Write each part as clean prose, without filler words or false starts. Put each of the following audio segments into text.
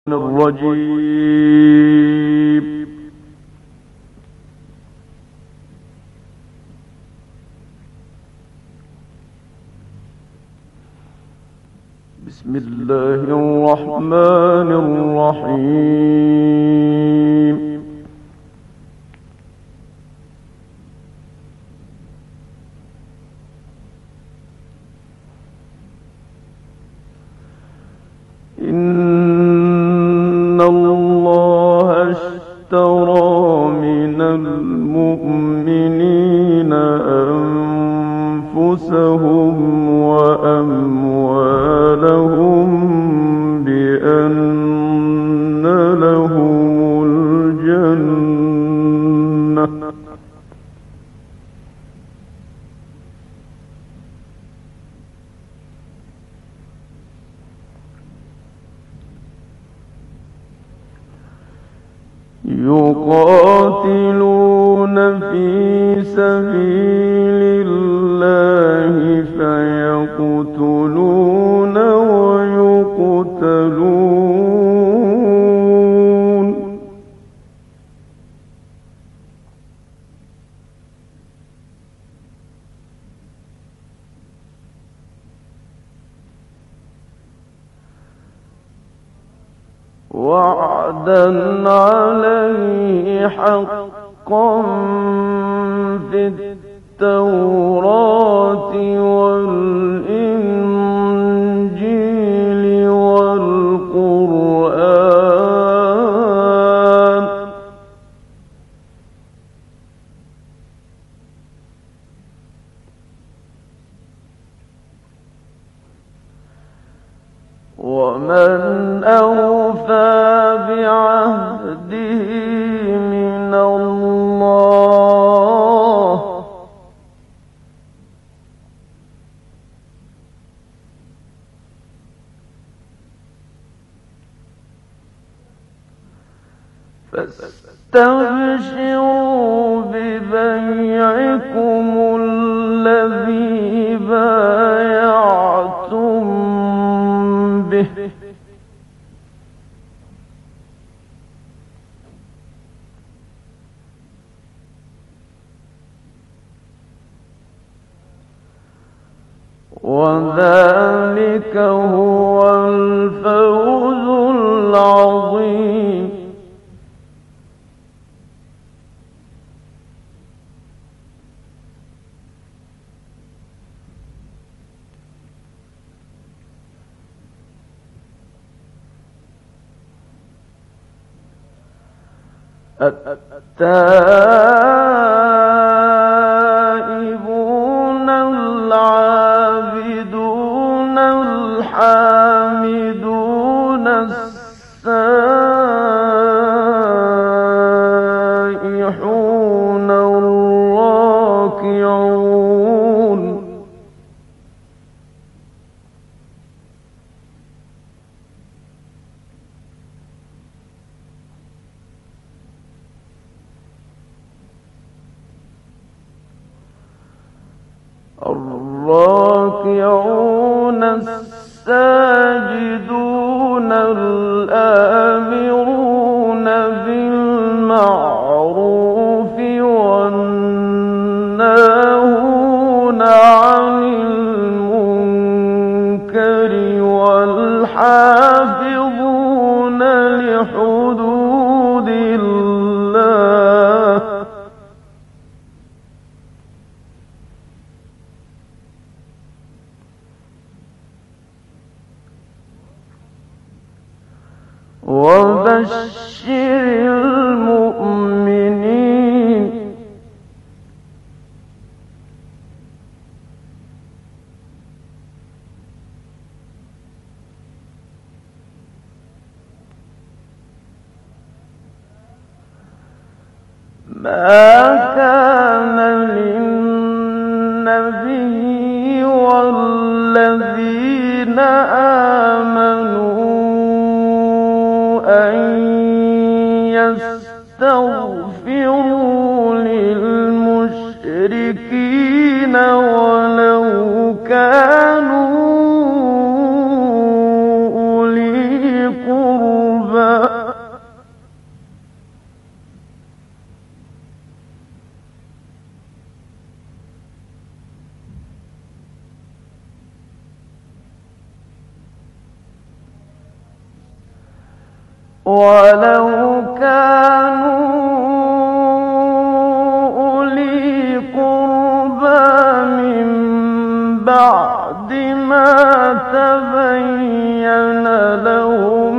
الرجيم. بسم الله الرحمن الرحيم. إن الله اشترى من المؤمنين أنفسهم وأموالهم بأن لهم الجنة يقاتلون في سبيل الله فيقتلون ويقتلون وعدا عليه حقا في التوراة والإنجيل والقرآن ومن أوفى بعهده من الله فاستبشروا ببيعكم الذي بايعتم به وذلك هو الفوز العظيم. التائبون العابدون الحامدون السائحون الراكعون الراكعون الساجدون الآمرون بالمعروف والناهون عن المنكر والحافظون لحدود الله وبشر المؤمنين. ما كان للنبي والذين آمنوا أن يستغفروا للمشركين ولو كانوا أولي قربى ولو كانوا أولي قربى من بعد ما تبين لهم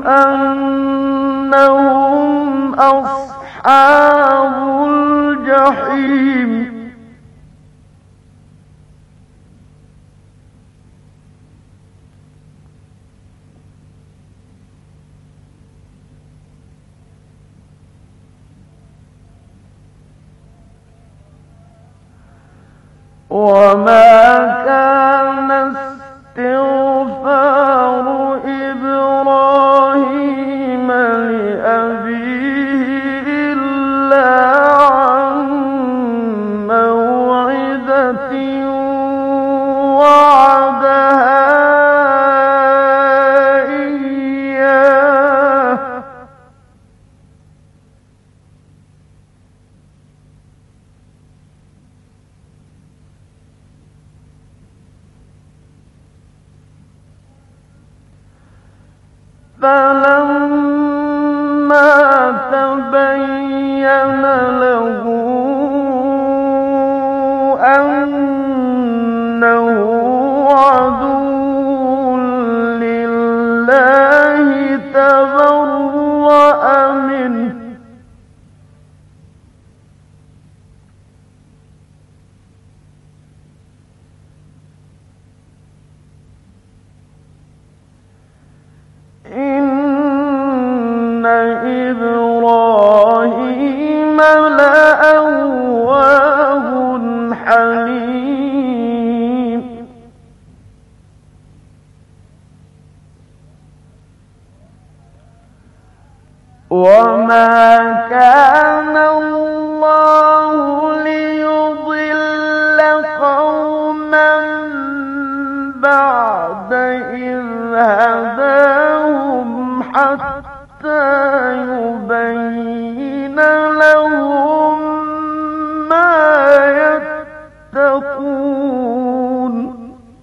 أنهم أصحاب الجحيم وما كان استغفار إبراهيم لأبيه إلا عن موعدة وعدها إياه فلما تبين له أنه عدو لله تبرأ منه إن إبراهيم لأواه حليم وما كان الله ليضل قوما بعد إذ هداهم حتى يبين لهم ما يتقون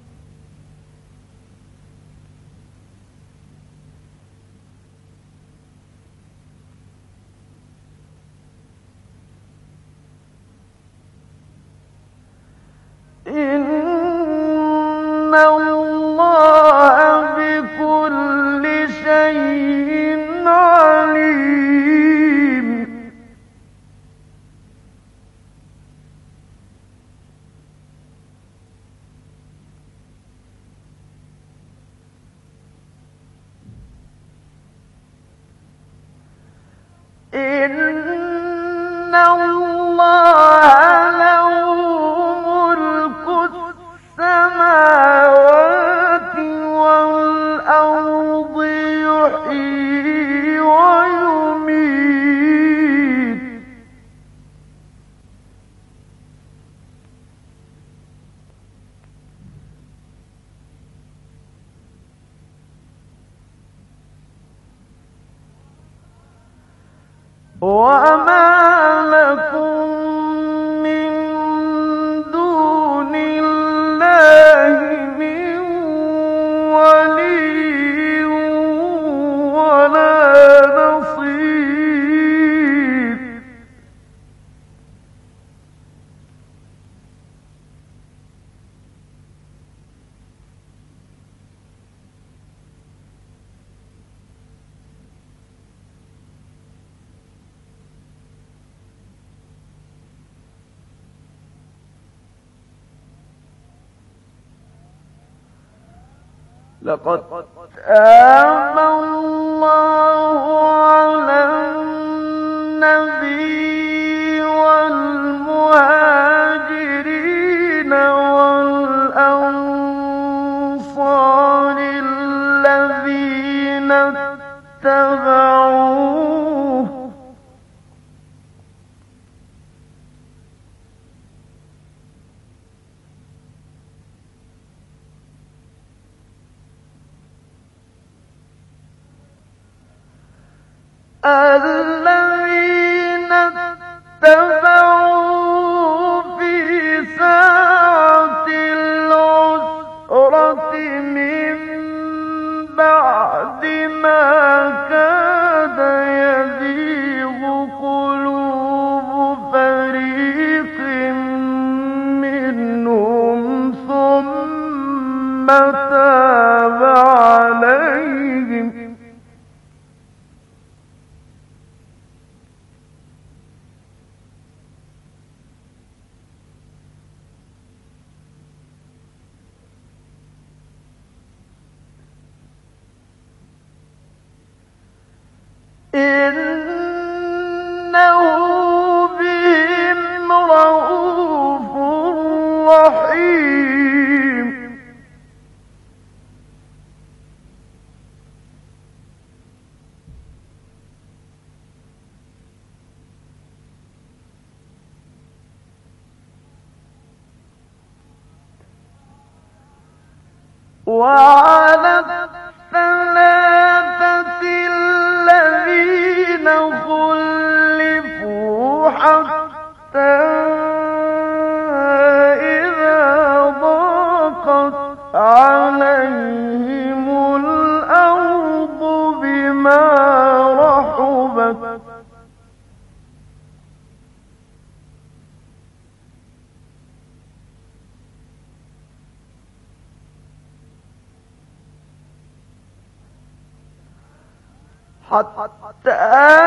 إن الله بكل شيء عليم إن الله له ملك السماوات والأرض يحيي ويميت وما لكم من دون الله من ولي ولا نصير لقد تاب الله على النبي والمهاجرين والأنصار الذين اتبعوه الذين اتبعوا في ساعة العسرة من بعد ما كان وعلى الثلاثة الذين خلفوا حتى إذا ضاقت عليهم الأرض بما رحبت حتى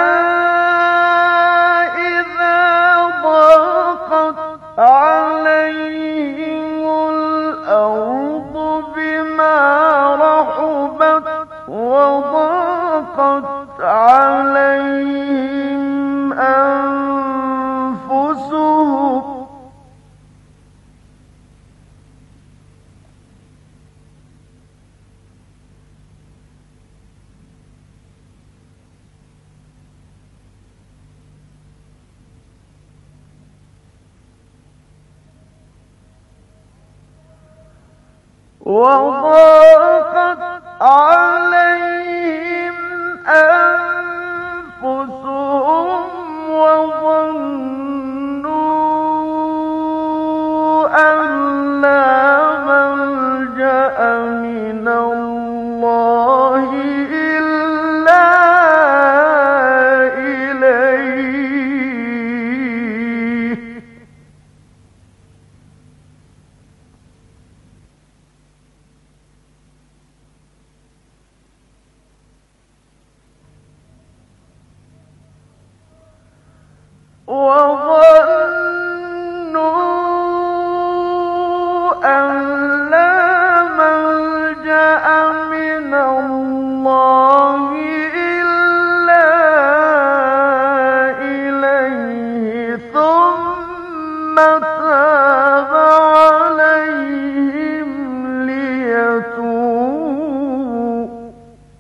إذا ضاقت عليهم الأرض بما رحبت وضاقت عليهم أنفسهم وضاقت عليهم أنفسهم وظنوا أن لا ملجأ من الله إلا إليه وظنوا أن لا ملجأ من الله إلا إليه ثم تاب عليهم ليتوبوا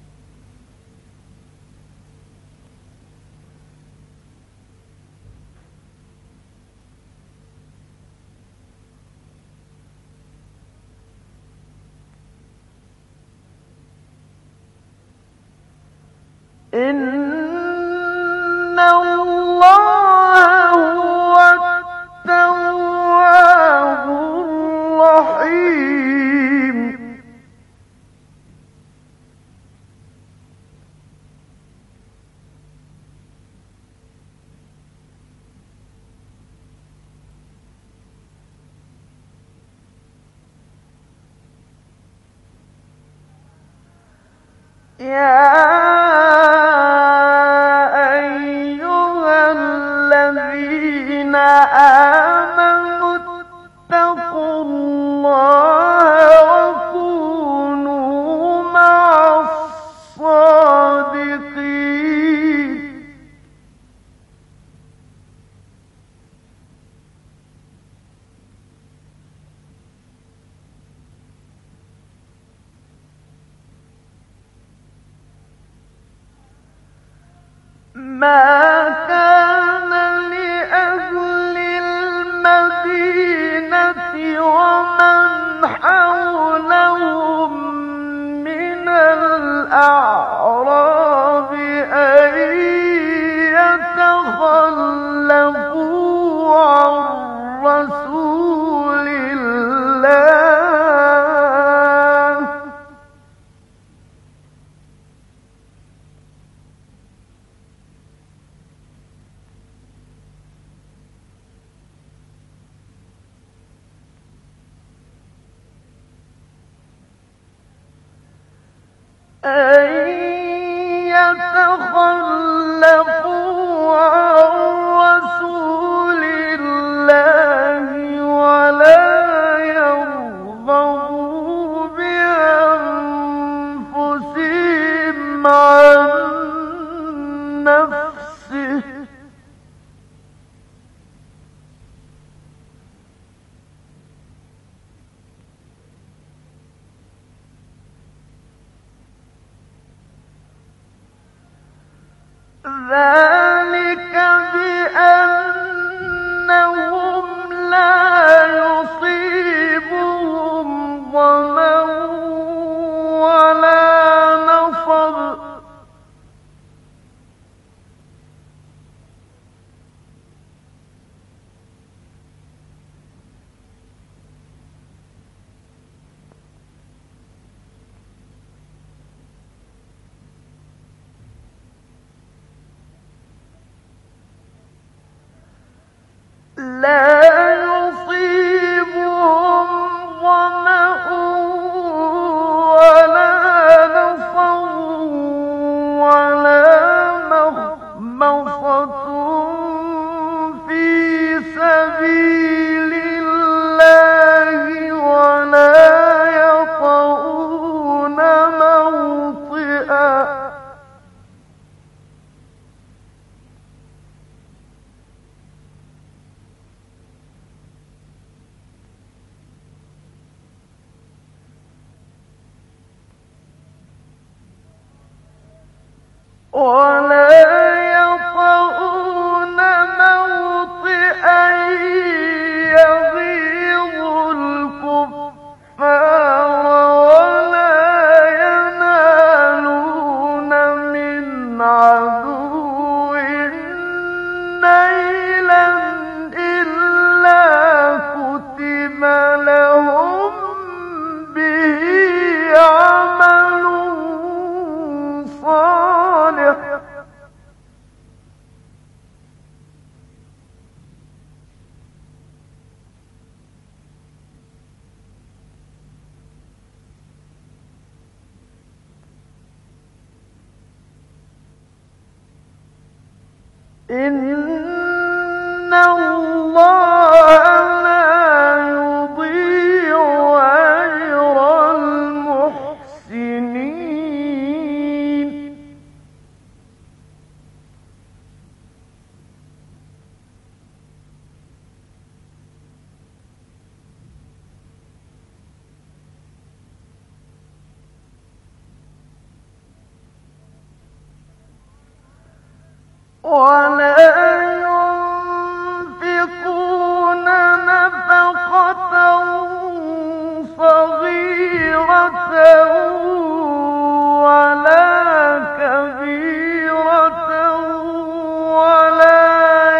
إن الله هو التواب الرحيم يا أيها الذين آمنوا اتقوا الله وكونوا مع الصادقين ما كان لأهل المدينة ومن حولهم من الأعراب أن يتخلفوا عن رسول الله أن يتخلفوا عن رسول الله ولا يرغبوا بأنفسهم عن نفسه ذلك بأنهم لا يصيبهم ظمأ لا يصيبهم ظمأ ولا نصب ولا مخمصة في سبيل الله ولا يطؤون موطئا يغيظ الكفار ولا ينالون من عدو نيلا إلا كتب لهم به عمل صالح إن الله لا يضيع أجر المحسنين ولا ينفقون نفقة صغيرة ولا كبيرة ولا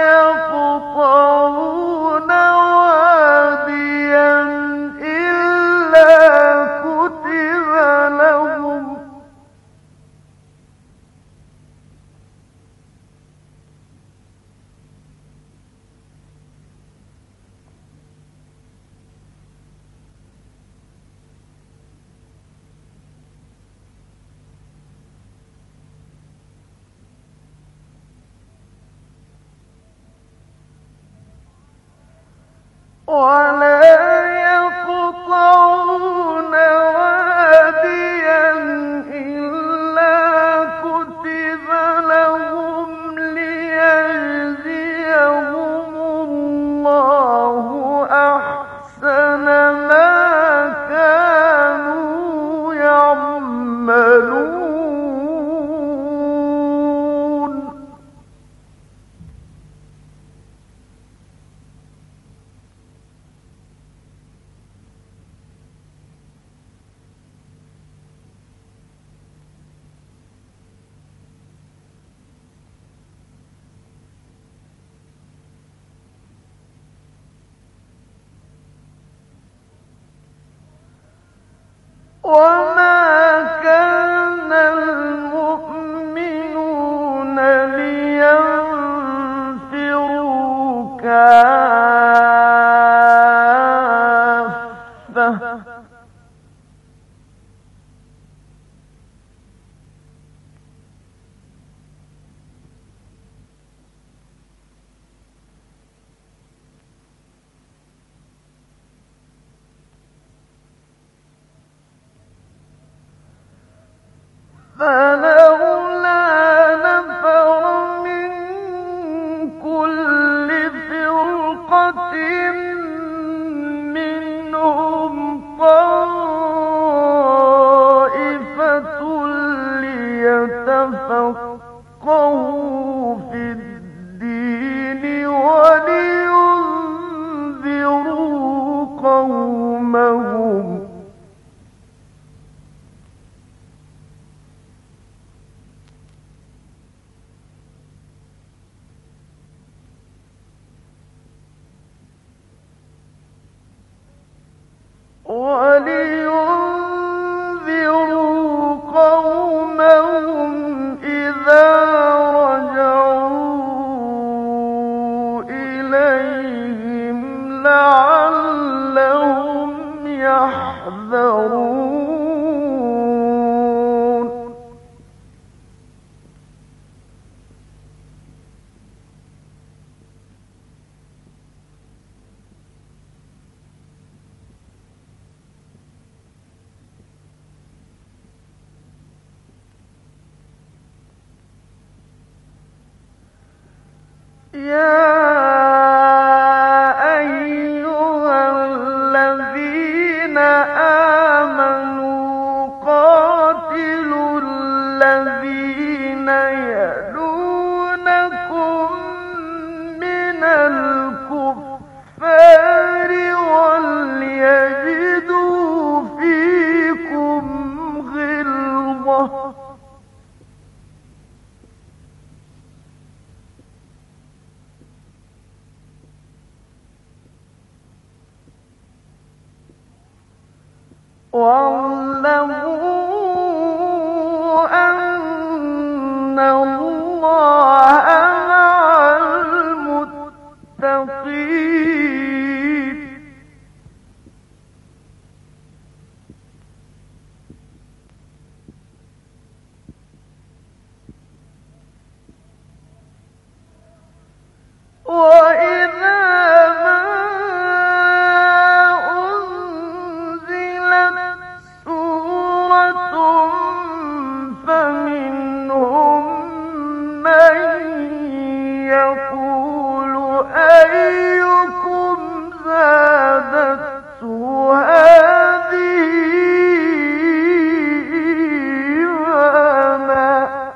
يقطعون واديا إلا كتب لهم ولا يقطعون واديا إلا كتب لهم ليجزيهم الله أحسن ما كانوا يعملون وما كان المؤمنون لينفروا كافة فلولا نفر من كل فرقة منهم طائفة ليتفقهوا في الدين ولينذروا قومهم إذا رجعوا إليهم يا أيها الذين آمنوا قاتلوا الذين يلونكم من الكفار وليجدوا فيكم غلظة واعلموا أن الله مع المتقين وإذا ما أنزلت سورة فمنهم من يقول أيكم زادته هذه إيمانا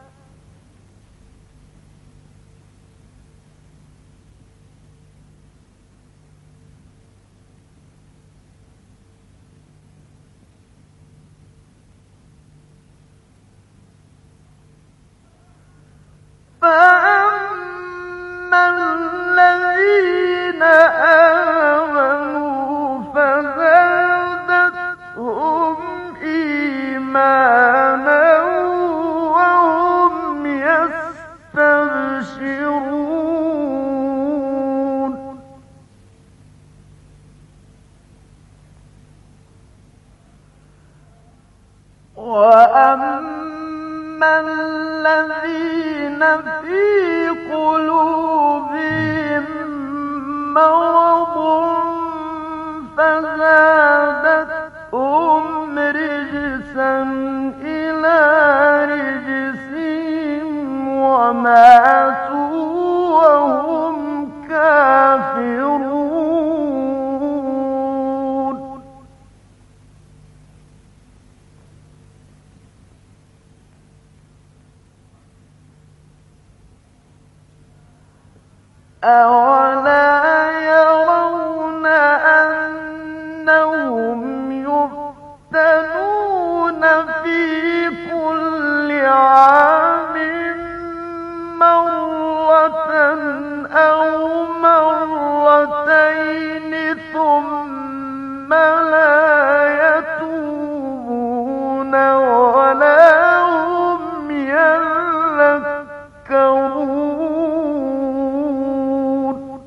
فأما الذين آمنوا فزادتهم إيمانا وهم يستبشرون وأما الذين في قلوبهم مرض فزادتهم رجسا إلى رجسهم وماتوا وهم كافرون أولا يرون أنهم يفتنون في كل عام مرة أو مرتين ثم لا يتوبون ولا هم يذكرون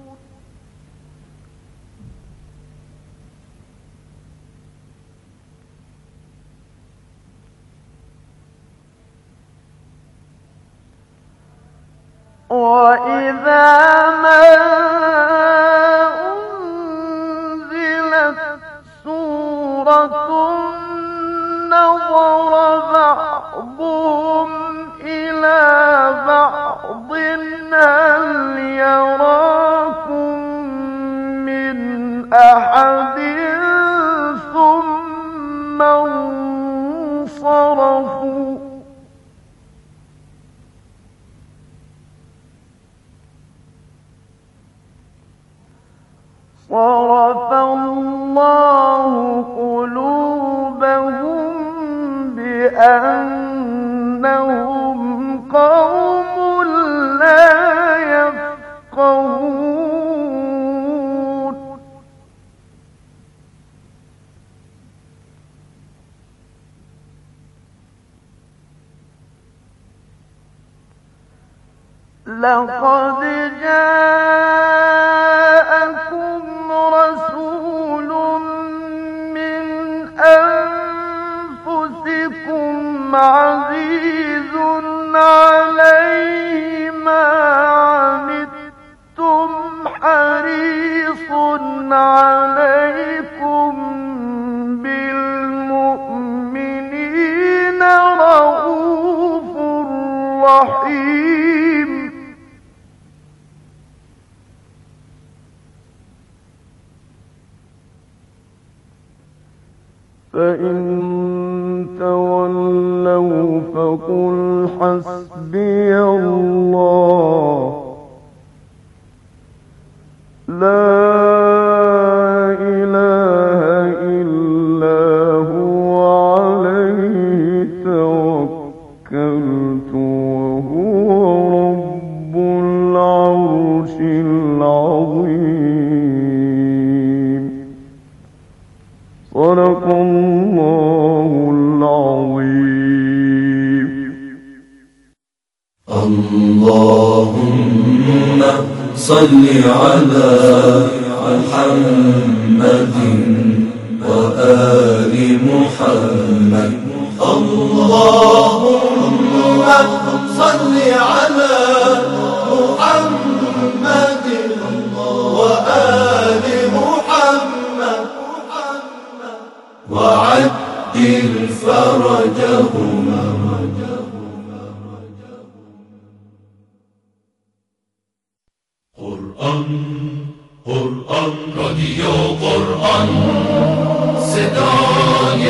وإذا ما أنزلت سورة نظر بعضهم إلى بعض هل يراكم من أحد ثم انصرفوا صرف الله قلوبهم بأنهم قوم لا يفقهون لقد جاءكم رسول من أنفسكم عزيز عليه ما عنتم حريص عليكم بالمؤمنين رؤوف رحيم فإن تولوا فقل حسبي الله لا إله إلا هو عليه توكلت وهو رب العرش العظيم. صدق الله العظيم. اللهم صل على محمد وآل محمد. اللهم صل على محمد وآل محمد وعجل فرجهم. قرآن رادیو قرآن صدای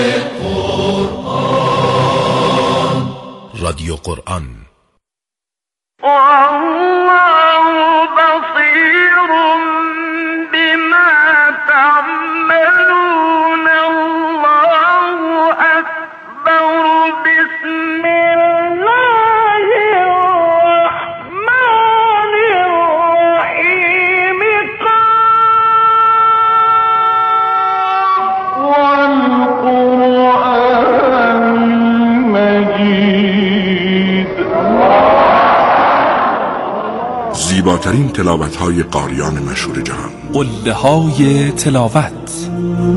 قرآن. رادیو قرآن. والله بصير بما تعملون. الله أكبر. بسم الله الرحمن الرحيم. والقرآن المجيد. زیباترین تلاوت‌های قاریان مشهور جهان. قله‌های تلاوت.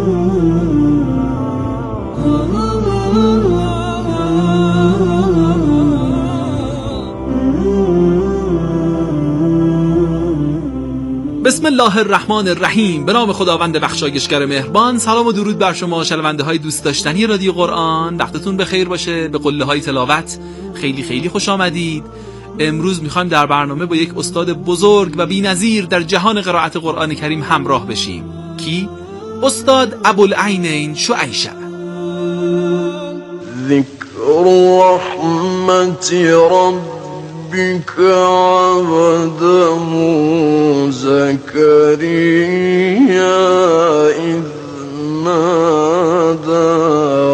بسم الله الرحمن الرحیم. به نام خداوند بخشایشگر مهربان. سلام و درود بر شما شنونده های دوست داشتنی رادیو قرآن. وقتتون بخیر باشه. به قله های تلاوت خیلی خیلی خوش آمدید. امروز میخوایم در برنامه با یک استاد بزرگ و بی‌نظیر در جهان قرائت قرآن کریم همراه بشیم. کی؟ استاد ابوالعینین شعیشع. ذکر رحمت ربک عبده زکریا اذ نادى